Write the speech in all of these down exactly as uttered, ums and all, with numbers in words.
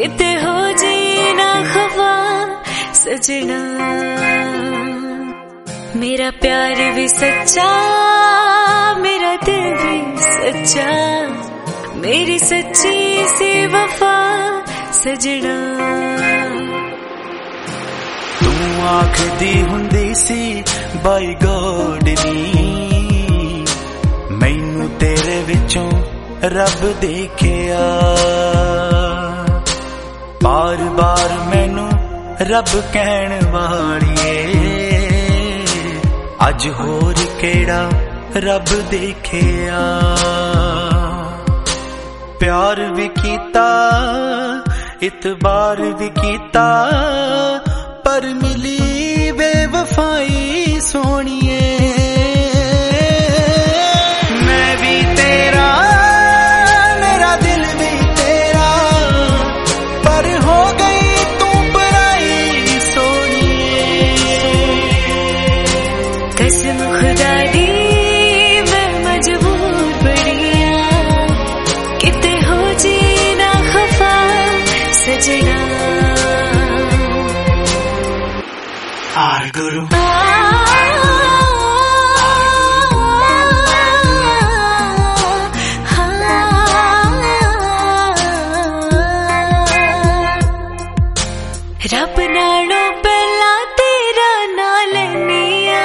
किते हो जीना खफा सजना, मेरा प्यार भी सच्चा, मेरा दिल भी सच्चा, मेरी सच्ची सी वफा सजना। तू आखदी हुंदी सी बाई गॉड नी, मैनू तेरे विचों रब देखिया, बार बार मैनू रब कहण वालिए, अज होर केड़ा रब देखिया। प्यार भी कीता इतबार भी कीता, पर मिली बेवफाई सोनिए। मैं भी तेरा मेरा दिल भी तेरा, पर हो गई तू पराई सोनिए। कसम खुदा दी मैं मजबूर बढ़िया, किते हो जीना खफा सजना। आर गुरु रब नालों पहला तेरा ना लैनिया,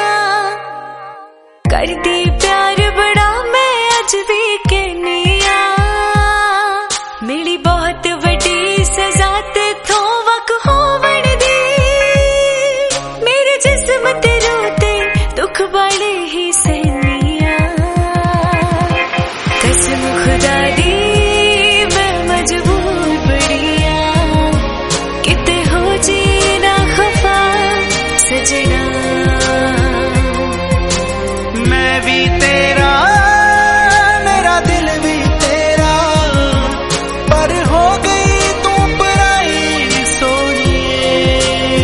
करदी प्यार बड़ा मैं अज भी कहनिया। मिली बहुत वड्डी सजा तेथों वक होवण दी, मेरे जिस्म ते रोते दुख बड़े ही सहनिया। कसम खुदा दी मैं मजबूर बढ़िया, किते हो जीना खफा सजना। मैं भी तेरा मेरा दिल भी तेरा, पर हो गई तू पराई सोनिए।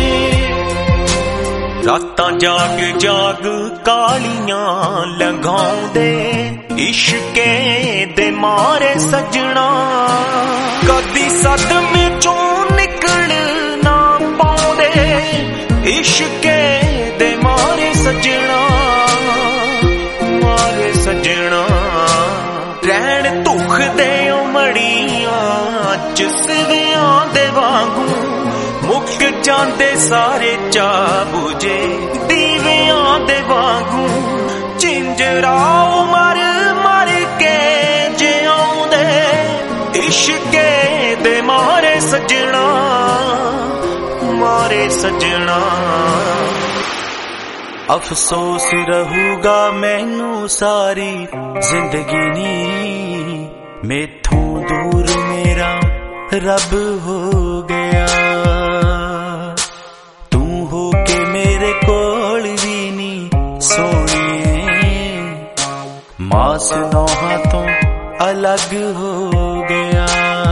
रातां जाग जाग कालियां लंघाउंदे, इश्के दे मारे सजना, कदी सदमे चों निकल ना पाउंदे, इश्के दे मारे सजना, मारे सजना। रैन दुख दे मड़ियां जिसवियां दे वांगू, मुक जांदे सारे चा बुझे दीवियां दे वांगू। चिंजराओ मर मर के जिउंदे, इश्के दे मारे सजना, मारे सजना। अफसोस रहूगा मैनू सारी जिंदगी नी, मैथों दूर मेरा रब हो गया। तू हो के मेरे कोल भी नी सोनिए, मास नौहां तो अलग हो गया।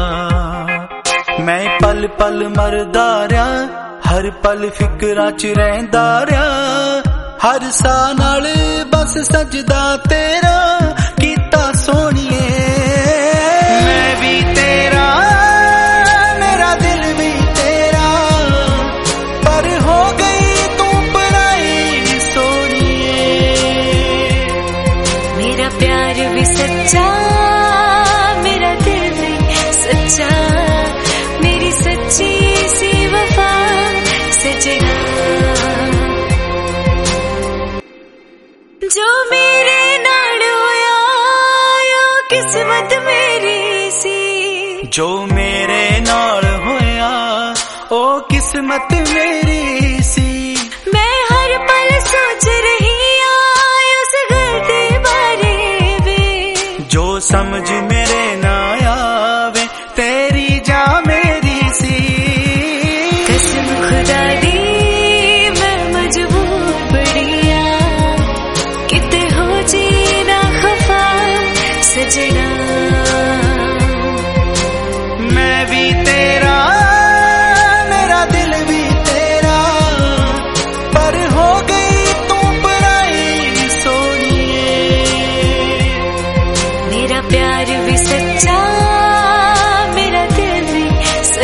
मैं पल पल मरदा रहा, हर पल फिकरां च रहिंदा रहा, हर सा नाल बस सजदा तेरा कीता सोनिए। मैं भी तेरा मेरा दिल भी तेरा, पर हो गई तू पराई सोनिए। मेरा प्यार भी सच्चा, मेरा दिल भी सच्चा, मेरी सच्ची सी वफा सजना। जो मेरे नाल होया ओ किस्मत मेरी सी, जो मेरे नाल होया ओ किस्मत मेरी सी। मैं हर पल सोच रही आ उस गलती बारे वे, जो समझ मेरे ना आवे तेरी जा मेरी सी। कसम खुदा दी मैं मजबूर बढ़िया, किते हो जीना खफा सजना। मैं भी तेरा मेरा दिल भी तेरा, पर हो गई तू पराई सोनिए। मेरा प्यार भी सच्चा, मेरा दिल भी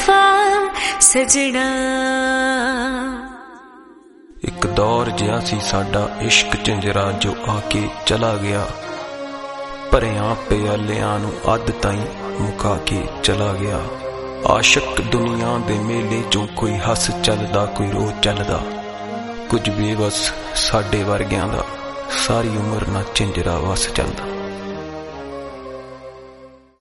वफा सजना। एक दौर जिहा सी साडा इश्क झंजरा जो आके चला गया, भरियां प्यालियां नूं अध ताईं मुका के चला गया। आशिक दुनिया दे मेले चों कोई हस चलदा कोई रो चलदा, कुछ बेबस साडे वर्गियां दा सारी उम्र ना झंजरा वस चलदा।